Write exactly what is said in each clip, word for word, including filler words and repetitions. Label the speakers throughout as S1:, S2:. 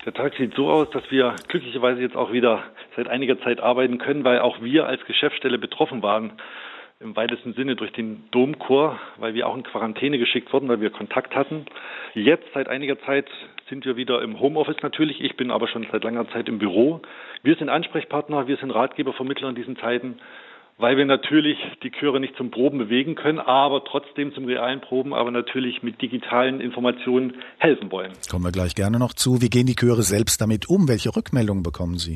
S1: Der Tag sieht so aus, dass wir glücklicherweise jetzt auch wieder seit einiger Zeit arbeiten können, weil auch wir als Geschäftsstelle betroffen waren, im weitesten Sinne durch den Domchor, weil wir auch in Quarantäne geschickt wurden, weil wir Kontakt hatten. Jetzt seit einiger Zeit sind wir wieder im Homeoffice natürlich. Ich bin aber schon seit langer Zeit im Büro. Wir sind Ansprechpartner, wir sind Ratgeber, Vermittler in diesen Zeiten, weil wir natürlich die Chöre nicht zum Proben bewegen können, aber trotzdem zum realen Proben, aber natürlich mit digitalen Informationen helfen wollen.
S2: Kommen wir gleich gerne noch zu. Wie gehen die Chöre selbst damit um? Welche Rückmeldungen bekommen Sie?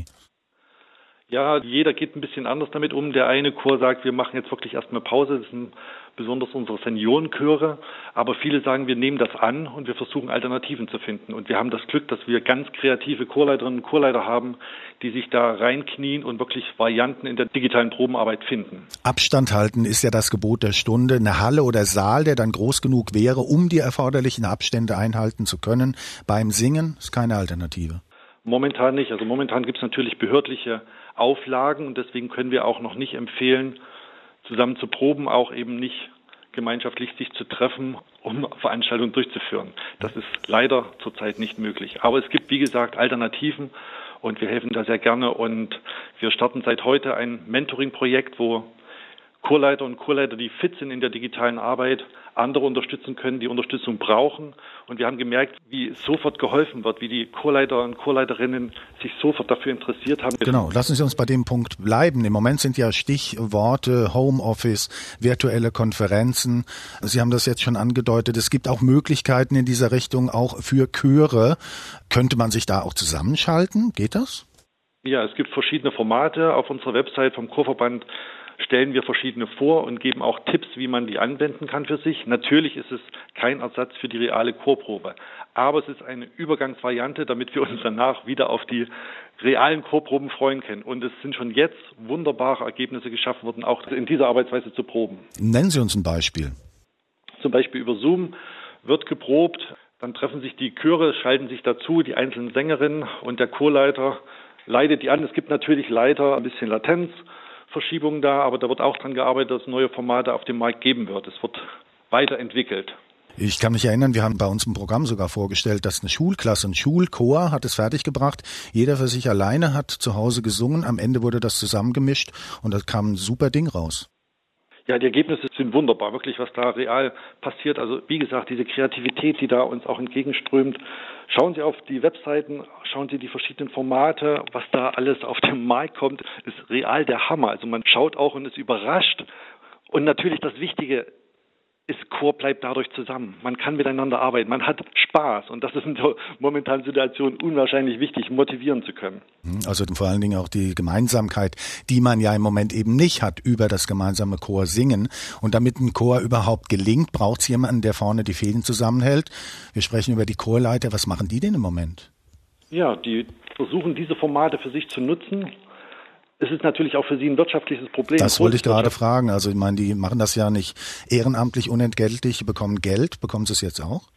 S1: Ja, jeder geht ein bisschen anders damit um. Der eine Chor sagt, wir machen jetzt wirklich erstmal Pause. Das sind besonders unsere Seniorenchöre. Aber viele sagen, wir nehmen das an und wir versuchen Alternativen zu finden. Und wir haben das Glück, dass wir ganz kreative Chorleiterinnen und Chorleiter haben, die sich da reinknien und wirklich Varianten in der digitalen Probenarbeit finden.
S2: Abstand halten ist ja das Gebot der Stunde. Eine Halle oder Saal, der dann groß genug wäre, um die erforderlichen Abstände einhalten zu können. Beim Singen ist keine Alternative.
S1: Momentan nicht. Also momentan gibt es natürlich behördliche Auflagen und deswegen können wir auch noch nicht empfehlen, zusammen zu proben, auch eben nicht gemeinschaftlich sich zu treffen, um Veranstaltungen durchzuführen. Das ist leider zurzeit nicht möglich. Aber es gibt, wie gesagt, Alternativen und wir helfen da sehr gerne und wir starten seit heute ein Mentoring-Projekt, wo Chorleiter und Chorleiter, die fit sind in der digitalen Arbeit, andere unterstützen können, die Unterstützung brauchen. Und wir haben gemerkt, wie sofort geholfen wird, wie die Chorleiter und Chorleiterinnen sich sofort dafür interessiert haben.
S2: Genau, lassen Sie uns bei dem Punkt bleiben. Im Moment sind ja Stichworte Homeoffice, virtuelle Konferenzen. Sie haben das jetzt schon angedeutet. Es gibt auch Möglichkeiten in dieser Richtung, auch für Chöre. Könnte man sich da auch zusammenschalten? Geht das?
S1: Ja, es gibt verschiedene Formate. Auf unserer Website vom Chorverband stellen wir verschiedene vor und geben auch Tipps, wie man die anwenden kann für sich. Natürlich ist es kein Ersatz für die reale Chorprobe, aber es ist eine Übergangsvariante, damit wir uns danach wieder auf die realen Chorproben freuen können. Und es sind schon jetzt wunderbare Ergebnisse geschaffen worden, auch in dieser Arbeitsweise zu proben.
S2: Nennen Sie uns ein Beispiel.
S1: Zum Beispiel über Zoom wird geprobt, dann treffen sich die Chöre, schalten sich dazu, die einzelnen Sängerinnen und der Chorleiter leitet die an. Es gibt natürlich leider ein bisschen Latenz, Verschiebungen da, aber da wird auch dran gearbeitet, dass es neue Formate auf dem Markt geben wird. Es wird weiterentwickelt.
S2: Ich kann mich erinnern, wir haben bei uns im Programm sogar vorgestellt, dass eine Schulklasse, ein Schulchor hat es fertiggebracht. Jeder für sich alleine hat zu Hause gesungen. Am Ende wurde das zusammengemischt und da kam ein super Ding raus.
S1: Ja, die Ergebnisse sind wunderbar, wirklich, was da real passiert. Also wie gesagt, diese Kreativität, die da uns auch entgegenströmt. Schauen Sie auf die Webseiten, schauen Sie die verschiedenen Formate, was da alles auf den Markt kommt, ist real der Hammer. Also man schaut auch und ist überrascht. Und natürlich das Wichtige ist, Chor bleibt dadurch zusammen. Man kann miteinander arbeiten, man hat Spaß und das ist in der momentanen Situation unwahrscheinlich wichtig, motivieren zu können.
S2: Also vor allen Dingen auch die Gemeinsamkeit, die man ja im Moment eben nicht hat über das gemeinsame Chor singen. Und damit ein Chor überhaupt gelingt, braucht es jemanden, der vorne die Fäden zusammenhält. Wir sprechen über die Chorleiter. Was machen die denn im Moment?
S1: Ja, die versuchen diese Formate für sich zu nutzen. Es ist natürlich auch für sie ein wirtschaftliches Problem.
S2: Das wollte ich gerade fragen. Also ich meine, die machen das ja nicht ehrenamtlich, unentgeltlich, bekommen Geld. Bekommen sie es jetzt auch?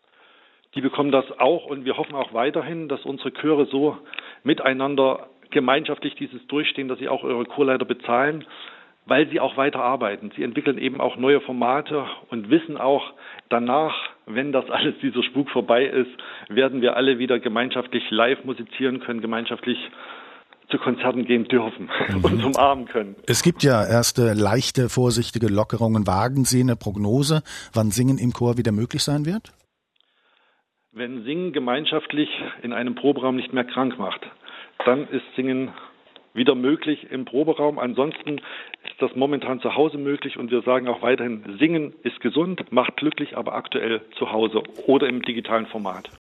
S1: Die bekommen das auch und wir hoffen auch weiterhin, dass unsere Chöre so miteinander gemeinschaftlich dieses durchstehen, dass sie auch ihre Chorleiter bezahlen, weil sie auch weiter arbeiten. Sie entwickeln eben auch neue Formate und wissen auch danach, wenn das alles, dieser Spuk vorbei ist, werden wir alle wieder gemeinschaftlich live musizieren können, gemeinschaftlich zu Konzerten gehen dürfen mhm. und umarmen können.
S2: Es gibt ja erste leichte, vorsichtige Lockerungen. Wagen Sie eine Prognose, wann Singen im Chor wieder möglich sein wird?
S1: Wenn Singen gemeinschaftlich in einem Proberaum nicht mehr krank macht, dann ist Singen wieder möglich im Proberaum. Ansonsten ist das momentan zu Hause möglich und wir sagen auch weiterhin, Singen ist gesund, macht glücklich, aber aktuell zu Hause oder im digitalen Format.